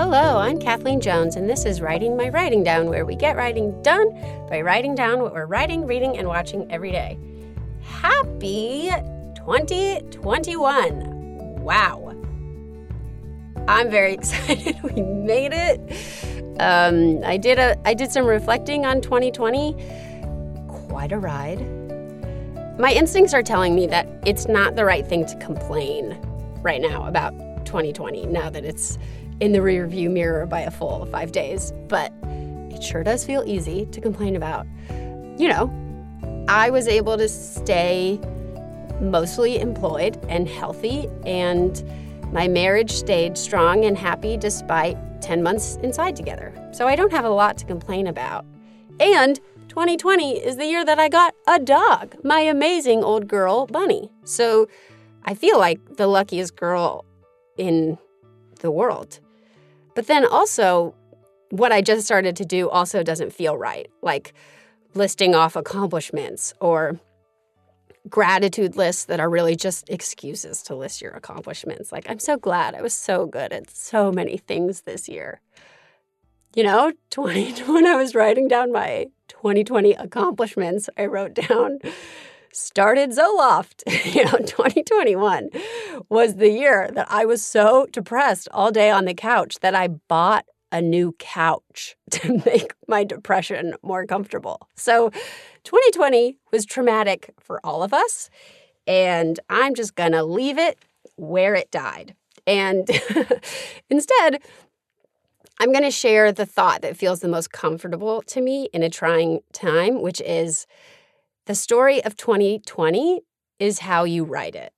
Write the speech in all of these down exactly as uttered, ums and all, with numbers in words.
Hello, I'm Kathleen Jones, and this is Writing My Writing Down, where we get writing done by writing down what we're writing, reading, and watching every day. Happy twenty twenty-one! Wow. I'm very excited. We made it. Um, I did a I did some reflecting on twenty twenty. Quite a ride. My instincts are telling me that it's not the right thing to complain right now about twenty twenty, now that it's in the rearview mirror by a full five days. But it sure does feel easy to complain about. You know, I was able to stay mostly employed and healthy, and my marriage stayed strong and happy despite ten months inside together. So I don't have a lot to complain about. And twenty twenty is the year that I got a dog, my amazing old girl, Bunny. So I feel like the luckiest girl in the world. But then also, what I just started to do also doesn't feel right, like listing off accomplishments or gratitude lists that are really just excuses to list your accomplishments. Like, I'm so glad I was so good at so many things this year. You know, twenty when I was writing down my twenty twenty accomplishments, I wrote down, started Zoloft. You know, twenty twenty-one was the year that I was so depressed all day on the couch that I bought a new couch to make my depression more comfortable. So twenty twenty was traumatic for all of us, and I'm just going to leave it where it died. And instead, I'm going to share the thought that feels the most comfortable to me in a trying time, which is the story of twenty twenty is how you write it.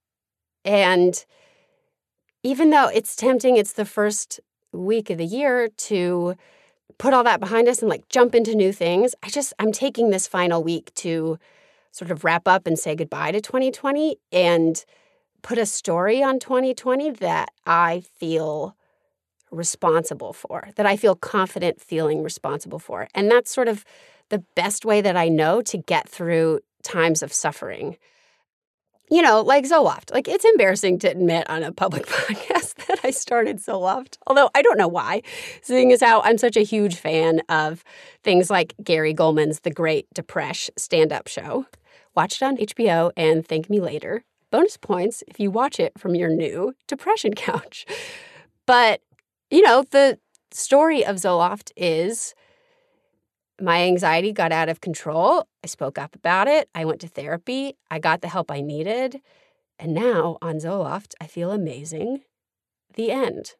And even though it's tempting, it's the first week of the year to put all that behind us and like jump into new things, I just, I'm taking this final week to sort of wrap up and say goodbye to twenty twenty and put a story on twenty twenty that I feel responsible for, that I feel confident feeling responsible for. And that's sort of the best way that I know to get through times of suffering. You know, like Zoloft. Like, it's embarrassing to admit on a public podcast that I started Zoloft, although I don't know why, seeing as how I'm such a huge fan of things like Gary Goldman's The Great Depression stand-up show. Watch it on H B O and thank me later. Bonus points if you watch it from your new depression couch. But, you know, the story of Zoloft is my anxiety got out of control. I spoke up about it. I went to therapy. I got the help I needed. And now on Zoloft, I feel amazing. The end.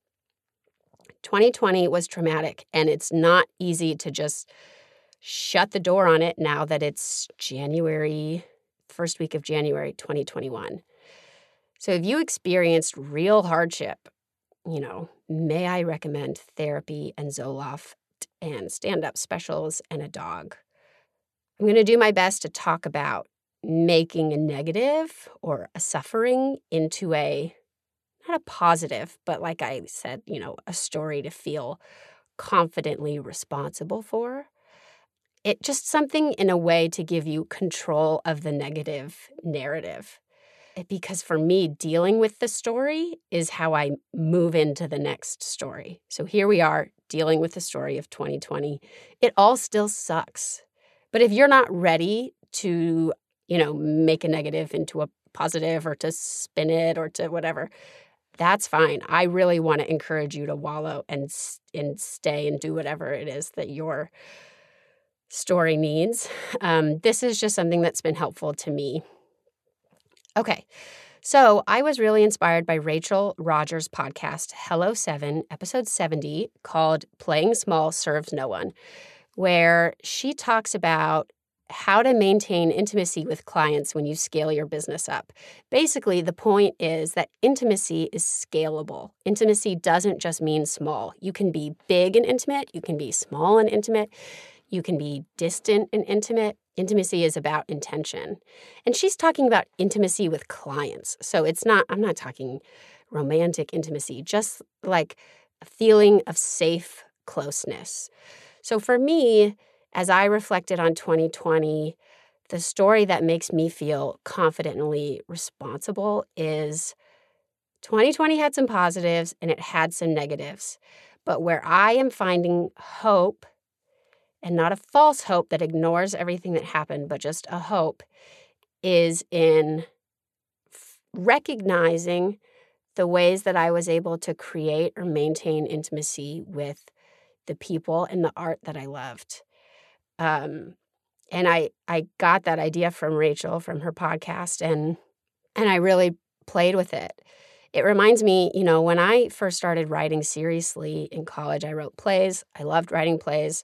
twenty twenty was traumatic, and it's not easy to just shut the door on it now that it's January, first week of January twenty twenty-one. So if you experienced real hardship, you know, may I recommend therapy and Zoloft and stand-up specials and a dog. I'm going to do my best to talk about making a negative or a suffering into a, not a positive, but like I said, you know, a story to feel confidently responsible for. It just something in a way to give you control of the negative narrative. Because for me, dealing with the story is how I move into the next story. So here we are, dealing with the story of twenty twenty. It all still sucks. But if you're not ready to, you know, make a negative into a positive or to spin it or to whatever, that's fine. I really want to encourage you to wallow and, and stay and do whatever it is that your story needs. Um, this is just something that's been helpful to me. Okay, so I was really inspired by Rachel Rogers' podcast, Hello Seven, episode seventy, called Playing Small Serves No One, where she talks about how to maintain intimacy with clients when you scale your business up. Basically, the point is that intimacy is scalable. Intimacy doesn't just mean small. You can be big and intimate. You can be small and intimate. You can be distant and intimate. Intimacy is about intention. And she's talking about intimacy with clients. So it's not, I'm not talking romantic intimacy, just like a feeling of safe closeness. So for me, as I reflected on twenty twenty, the story that makes me feel confidently responsible is twenty twenty had some positives and it had some negatives. But where I am finding hope, and not a false hope that ignores everything that happened, but just a hope, is in f- recognizing the ways that I was able to create or maintain intimacy with the people and the art that I loved. Um, and I I got that idea from Rachel, from her podcast, and and I really played with it. It reminds me, you know, when I first started writing seriously in college, I wrote plays. I loved writing plays.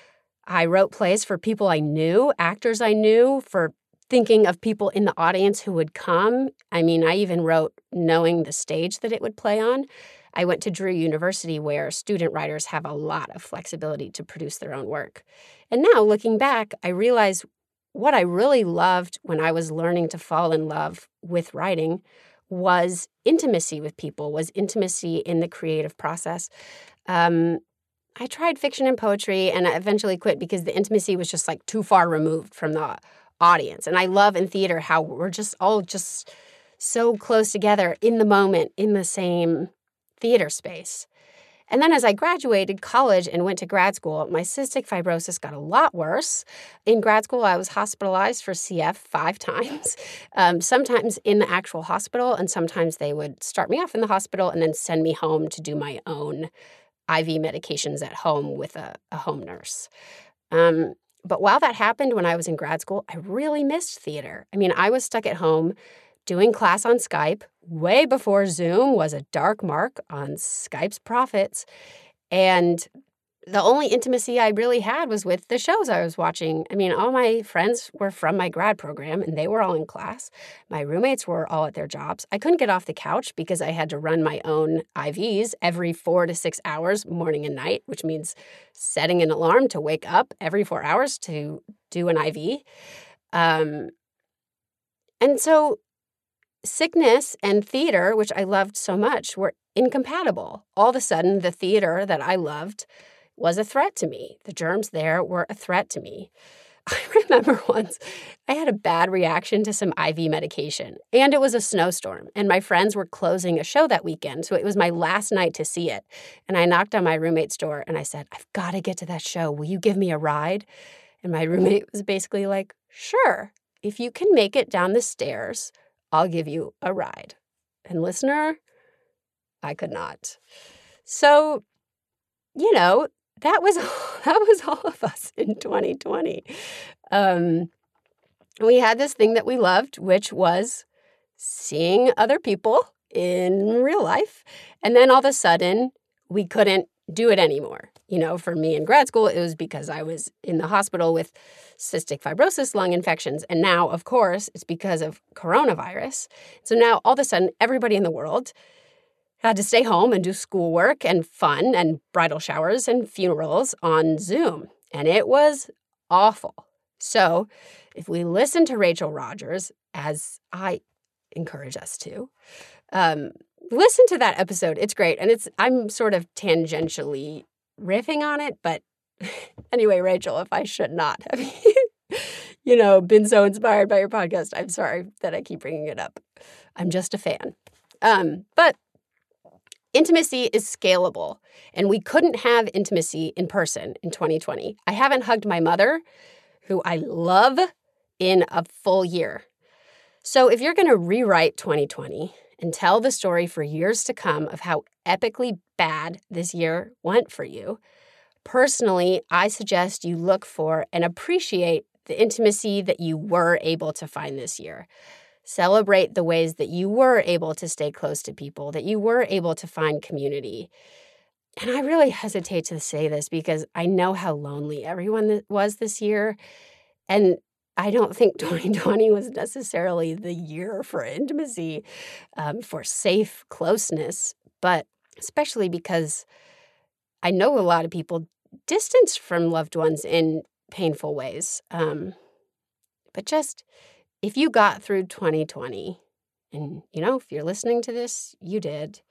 I wrote plays for people I knew, actors I knew, for thinking of people in the audience who would come. I mean, I even wrote knowing the stage that it would play on. I went to Drew University, where student writers have a lot of flexibility to produce their own work. And now, looking back, I realize what I really loved when I was learning to fall in love with writing was intimacy with people, was intimacy in the creative process. Um, I tried fiction and poetry, and I eventually quit because the intimacy was just like too far removed from the audience. And I love in theater how we're just all just so close together in the moment, in the same theater space. And then as I graduated college and went to grad school, my cystic fibrosis got a lot worse. In grad school, I was hospitalized for C F five times, um, sometimes in the actual hospital, and sometimes they would start me off in the hospital and then send me home to do my own I V medications at home with a, a home nurse. Um, but while that happened when I was in grad school, I really missed theater. I mean, I was stuck at home doing class on Skype way before Zoom was a dark mark on Skype's profits. And the only intimacy I really had was with the shows I was watching. I mean, all my friends were from my grad program, and they were all in class. My roommates were all at their jobs. I couldn't get off the couch because I had to run my own I Vs every four to six hours, morning and night, which means setting an alarm to wake up every four hours to do an I V. Um, and so sickness and theater, which I loved so much, were incompatible. All of a sudden, the theater that I loved was a threat to me. The germs there were a threat to me. I remember once I had a bad reaction to some I V medication, and it was a snowstorm, and my friends were closing a show that weekend, so it was my last night to see it. And I knocked on my roommate's door, and I said, "I've got to get to that show. Will you give me a ride?" And my roommate was basically like, "Sure. If you can make it down the stairs, I'll give you a ride." And listener, I could not. So, you know, that was that was all of us in twenty twenty. Um, we had this thing that we loved, which was seeing other people in real life. And then all of a sudden, we couldn't do it anymore. You know, for me in grad school, it was because I was in the hospital with cystic fibrosis, lung infections. And now, of course, it's because of coronavirus. So now, all of a sudden, everybody in the world had to stay home and do schoolwork and fun and bridal showers and funerals on Zoom. And it was awful. So if we listen to Rachel Rodgers, as I encourage us to, um, listen to that episode. It's great. And it's I'm sort of tangentially riffing on it. But anyway, Rachel, if I should not have, you know, been so inspired by your podcast, I'm sorry that I keep bringing it up. I'm just a fan. Um, but intimacy is scalable, and we couldn't have intimacy in person in twenty twenty. I haven't hugged my mother, who I love, in a full year. So if you're going to rewrite twenty twenty and tell the story for years to come of how epically bad this year went for you, personally, I suggest you look for and appreciate the intimacy that you were able to find this year. Celebrate the ways that you were able to stay close to people, that you were able to find community. And I really hesitate to say this because I know how lonely everyone was this year. And I don't think twenty twenty was necessarily the year for intimacy, um, for safe closeness, but especially because I know a lot of people distanced from loved ones in painful ways. Um, but just if you got through twenty twenty, and, you know, if you're listening to this, you did,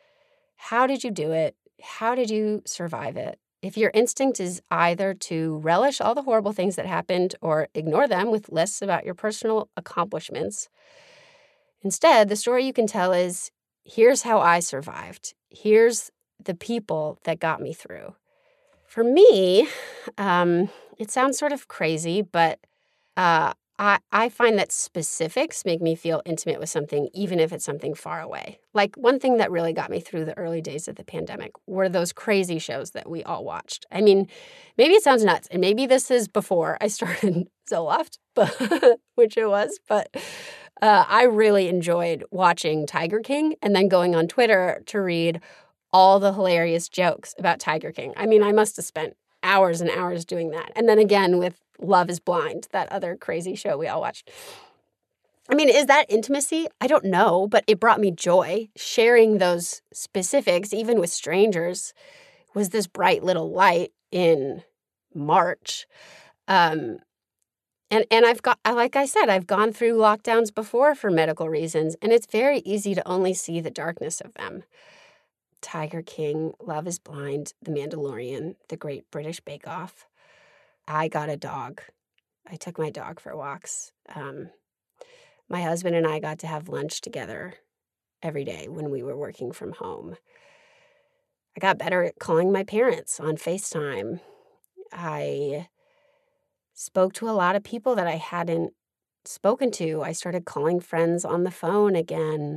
how did you do it? How did you survive it? If your instinct is either to relish all the horrible things that happened or ignore them with lists about your personal accomplishments, instead, the story you can tell is here's how I survived. Here's the people that got me through. For me, um, it sounds sort of crazy, but uh, I, I find that specifics make me feel intimate with something, even if it's something far away. Like one thing that really got me through the early days of the pandemic were those crazy shows that we all watched. I mean, maybe it sounds nuts, and maybe this is before I started Zoloft, but which it was, but uh, I really enjoyed watching Tiger King and then going on Twitter to read all the hilarious jokes about Tiger King. I mean, I must have spent hours and hours doing that. And then again with Love is Blind, that other crazy show we all watched. I mean, is that intimacy? I don't know, but it brought me joy. Sharing those specifics, even with strangers, was this bright little light in March. Um, and and I've got, like I said, I've gone through lockdowns before for medical reasons, and it's very easy to only see the darkness of them. Tiger King, Love is Blind, The Mandalorian, The Great British Bake Off. I got a dog. I took my dog for walks. Um, my husband and I got to have lunch together every day when we were working from home. I got better at calling my parents on FaceTime. I spoke to a lot of people that I hadn't spoken to. I started calling friends on the phone again.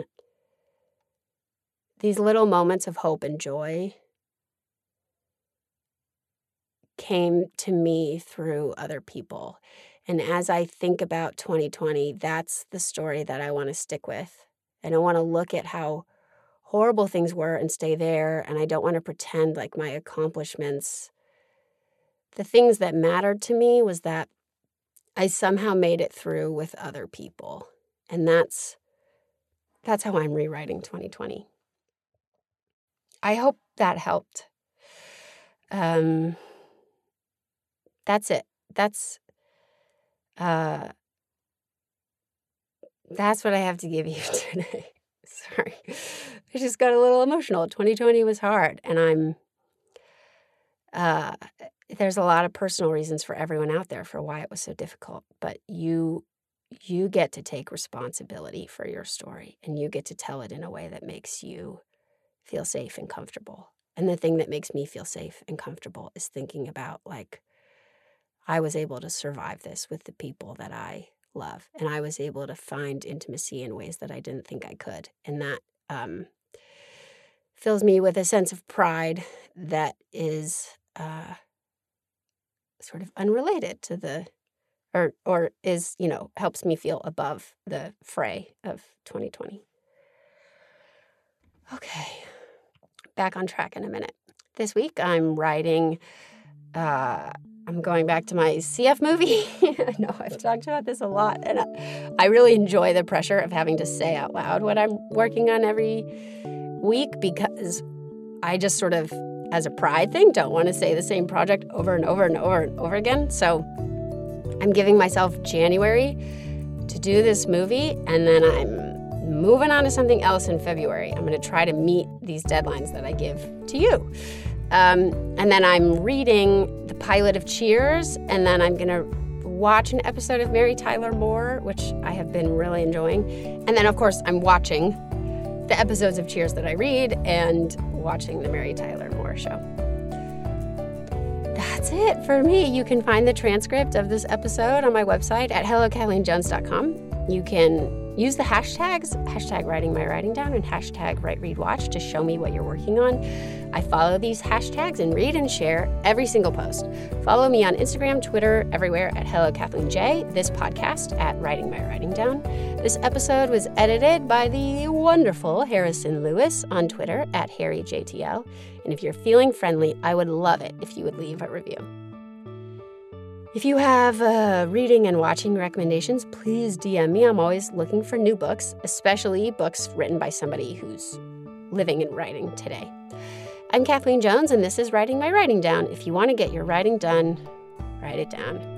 These little moments of hope and joy came to me through other people. And as I think about twenty twenty, that's the story that I want to stick with. I don't want to look at how horrible things were and stay there, and I don't want to pretend like my accomplishments. The things that mattered to me was that I somehow made it through with other people. And that's that's how I'm rewriting twenty twenty. I hope that helped. Um, that's it. That's uh, that's what I have to give you today. Sorry. I just got a little emotional. twenty twenty was hard, and I'm uh, there's a lot of personal reasons for everyone out there for why it was so difficult, but you you get to take responsibility for your story, and you get to tell it in a way that makes you feel safe and comfortable. And the thing that makes me feel safe and comfortable is thinking about, like, I was able to survive this with the people that I love, and I was able to find intimacy in ways that I didn't think I could. And that um, fills me with a sense of pride that is uh, sort of unrelated to the, or or is, you know, helps me feel above the fray of twenty twenty. Okay, back on track in a minute. This week I'm writing, uh, I'm going back to my C F movie. I know I've talked about this a lot, and I, I really enjoy the pressure of having to say out loud what I'm working on every week, because I just sort of, as a pride thing, don't want to say the same project over and over and over and over again. So I'm giving myself January to do this movie, and then I'm moving on to something else in February. I'm going to try to meet these deadlines that I give to you. Um, and then I'm reading the pilot of Cheers, and then I'm going to watch an episode of Mary Tyler Moore, which I have been really enjoying. And then, of course, I'm watching the episodes of Cheers that I read and watching the Mary Tyler Moore show. That's it for me. You can find the transcript of this episode on my website at hello kathleen jones dot com. You can use the hashtags, hashtag writing my writing down and hashtag write read watch to show me what you're working on. I follow these hashtags and read and share every single post. Follow me on Instagram, Twitter, everywhere at hello kathleen j. This podcast at writing my writing down. This episode was edited by the wonderful Harrison Lewis on Twitter at harry j t l. And if you're feeling friendly, I would love it if you would leave a review. If you have uh, reading and watching recommendations, please D M me. I'm always looking for new books, especially books written by somebody who's living and writing today. I'm Kathleen Jones, and this is Writing My Writing Down. If you want to get your writing done, write it down.